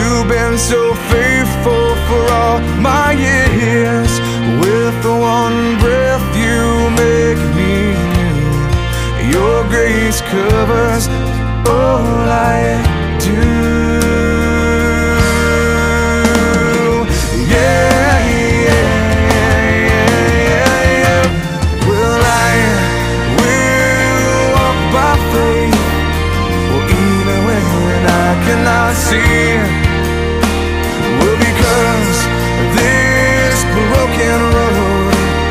You've been so faithful for all my years. With the one breath you make me new. Your grace covers